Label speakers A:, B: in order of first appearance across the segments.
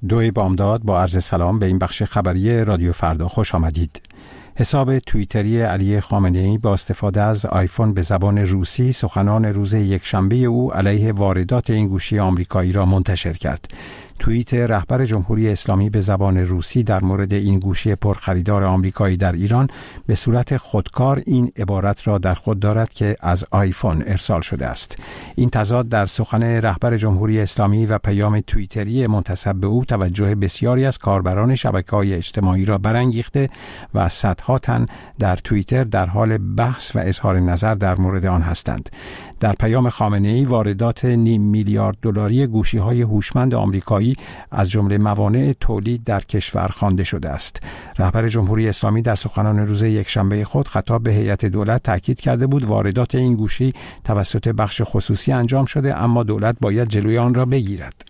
A: دوی بامداد با عرض سلام به این بخش خبری رادیو فردا خوش آمدید. حساب توییتری علی خامنه‌ای با استفاده از آیفون به زبان روسی سخنان روز یکشنبه او علیه واردات این گوشی آمریکایی را منتشر کرد. توییت رهبر جمهوری اسلامی به زبان روسی در مورد این گوشی پرخریدار آمریکایی در ایران به صورت خودکار این عبارت را در خود دارد که از آیفون ارسال شده است. این تضاد در سخن رهبر جمهوری اسلامی و پیام توییتری منتسب به او توجه بسیاری از کاربران شبکه‌های اجتماعی را برانگیخته و صدها تن در توییتر در حال بحث و اظهار نظر در مورد آن هستند. در پیام خامنه‌ای واردات نیم میلیارد دلاری گوشی‌های هوشمند آمریکایی از جمله موانع تولید در کشور خوانده شده است. رهبر جمهوری اسلامی در سخنان روز یکشنبه خود خطاب به هیئت دولت تاکید کرده بود واردات این گوشی توسط بخش خصوصی انجام شده، اما دولت باید جلوی آن را بگیرد.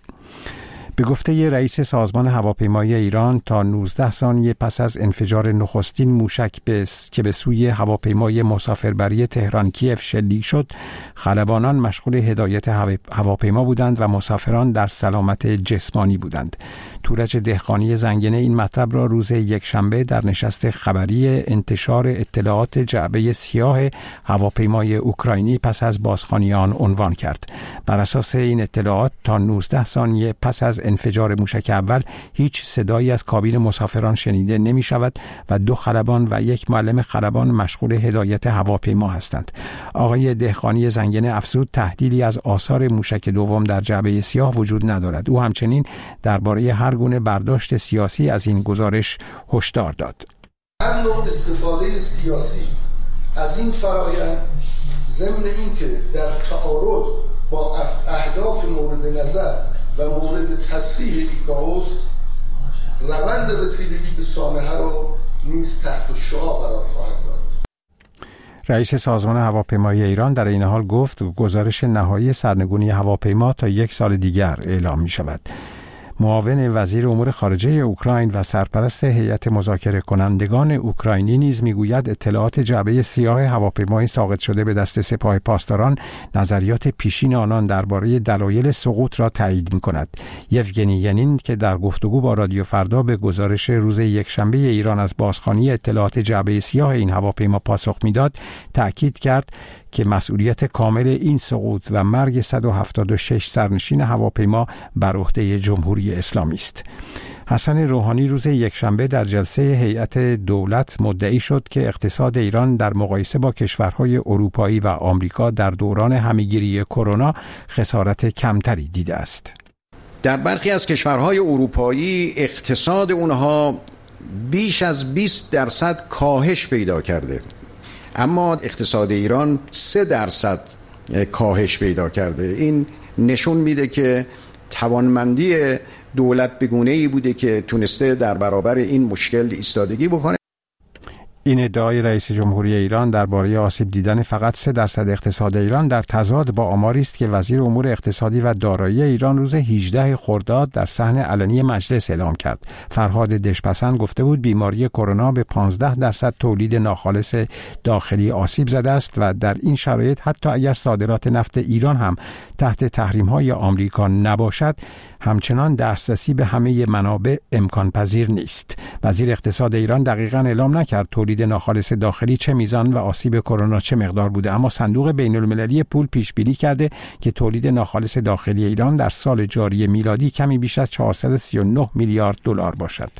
A: به گفته رئیس سازمان هواپیمایی ایران تا 19 ثانیه پس از انفجار نخستین موشک که به سوی هواپیمای مسافربری تهران کیف شلیک شد، خلبانان مشغول هدایت هواپیما بودند و مسافران در سلامت جسمانی بودند. تورج دهقانی زنگنه این مطلب را روز یکشنبه در نشست خبری انتشار اطلاعات جعبه سیاه هواپیمای اوکراینی پس از بازخوانی آن عنوان کرد. بر اساس این اطلاعات تا 19 ثانیه پس از انفجار موشک اول هیچ صدایی از کابین مسافران شنیده نمی شود و 2 خلبان و 1 معلم خلبان مشغول هدایت هواپیما هستند. آقای دهقانی زنگنه افزود تحلیلی از آثار موشک دوم در جعبه سیاه وجود ندارد. او همچنین درباره هر گونه برداشت سیاسی از این گزارش هشدار داد.
B: هر نوع استفاده سیاسی از این فرآیند ضمن اینکه در تعارض با اهداف مورد نظر و مورد تصریح ایکائوس روند رسیدگی به سانحه را نیز تحت شعاع قرار خواهد داد.
A: رئیس سازمان هواپیمایی ایران در این حال گفت گزارش نهایی سرنگونی هواپیما تا 1 سال دیگر اعلام می شود. معاون وزیر امور خارجه اوکراین و سرپرست هیئت مذاکره کنندگان اوکراینی نیز میگوید اطلاعات جعبه سیاه هواپیمای ساقط شده به دست سپاه پاسداران نظریات پیشین آنان درباره دلایل سقوط را تایید می‌کند. یوگنی ینین که در گفتگو با رادیو فردا به گزارش روز یکشنبه ایران از بازخوانی اطلاعات جعبه سیاه این هواپیما پاسخ میداد، تأکید کرد که مسئولیت کامل این سقوط و مرگ 176 سرنشین هواپیما بر عهده جمهوری اسلامی است. حسن روحانی روز یکشنبه در جلسه هیئت دولت مدعی شد که اقتصاد ایران در مقایسه با کشورهای اروپایی و آمریکا در دوران همه‌گیری کرونا خسارت کمتری دیده است.
C: در برخی از کشورهای اروپایی اقتصاد اونها بیش از 20% کاهش پیدا کرده، اما اقتصاد ایران 3% کاهش پیدا کرده. این نشون میده که توانمندی دولت به گونه‌ای بوده که تونسته در برابر این مشکل ایستادگی بکنه.
A: این ادعای رئیس جمهوری ایران درباره آسیب دیدن فقط 3% اقتصاد ایران در تضاد با آماری است که وزیر امور اقتصادی و دارایی ایران روز 18 خرداد در صحن علنی مجلس اعلام کرد. فرهاد دشپسند گفته بود بیماری کرونا به 15% تولید ناخالص داخلی آسیب زده است و در این شرایط حتی اگر صادرات نفت ایران هم تحت تحریم‌های آمریکا نباشد، همچنان دسترسی به همه منابع امکان پذیر نیست. وزیر اقتصاد ایران دقیقاً اعلام نکرد تولید ناخالص داخلی چه میزان و آسیب کرونا چه مقدار بوده، اما صندوق بین‌المللی پول پیش بینی کرده که تولید ناخالص داخلی ایران در سال جاری میلادی کمی بیش از 439 میلیارد دلار باشد.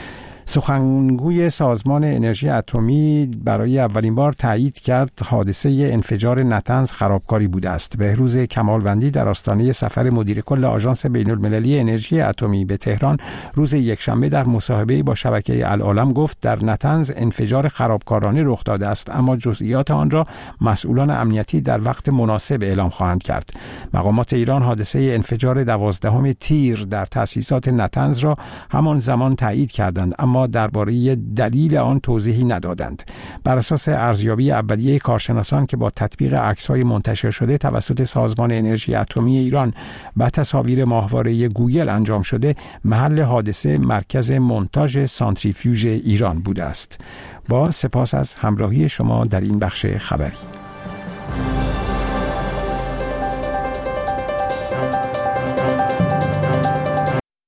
A: سخنگوی سازمان انرژی اتمی برای اولین بار تایید کرد حادثه انفجار نتنز خرابکاری بوده است. بهروز کمالوندی در آستانه سفر مدیر کل آژانس بین‌المللی انرژی اتمی به تهران روز یکشنبه در مصاحبه‌ای با شبکه العالم گفت در نتنز انفجار خرابکارانه رخ داده است، اما جزئیات آن را مسئولان امنیتی در وقت مناسب اعلام خواهند کرد. مقامات ایران حادثه انفجار 12 تیر در تأسیسات نتنز را همان زمان تایید کردند، اما درباره دلیل آن توضیحی ندادند. بر اساس ارزیابی اولیه کارشناسان که با تطبیق عکس‌های منتشر شده توسط سازمان انرژی اتمی ایران و تصاویر ماهواره گوگل انجام شده، محل حادثه مرکز مونتاژ سانتریفیوژ ایران بوده است. با سپاس از همراهی شما در این بخش خبری.